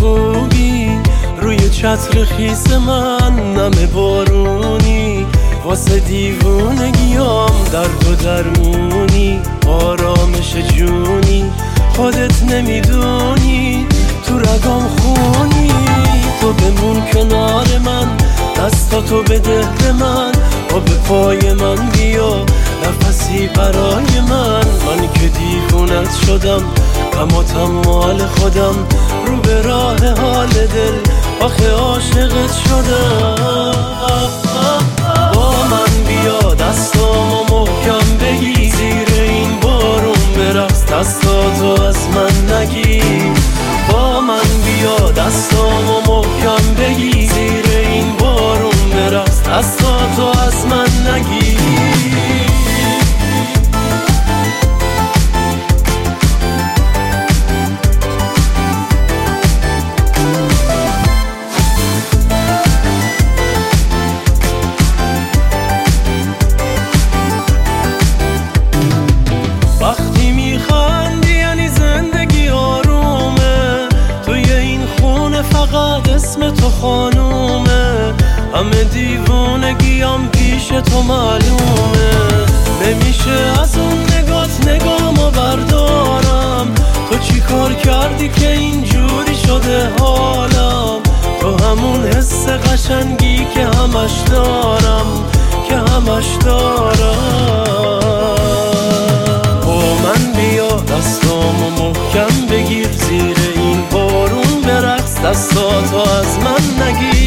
خوبی روی چتر خیس من، نم بارونی واسه دیوونگیام، درد و درمونی آرامش جونی، خودت نمیدونی تو رگام خونی. تو بمون کنار من، دستاتو بده به من، و به پای من بیا نفسی برای من. من که دیوونت شدم غماتم مال خودم، رو به راه حال دل آخه عاشقت شدم. با من بیا دستامو محکم بگی، زیر این بارون برقص دستاتو از من نگیر. با من بیا دستامو محکم بگی، زیر این بارون برقص دستاتو از من نگیر. وقتی میخندی یعنی زندگی آرومه، توی این خونه فقط اسم تو خانومه، همه دیوونگیم پیش تو معلومه. نمیشه از اون نگات نگامو بردارم، تو چی کار کردی که اینجوری شده حالم؟ تو همون حس قشنگی که همش دارم، که همش دارم. من بیا دستامو محکم بگیر، زیر این بارون برقص دستاتو از من نگیر.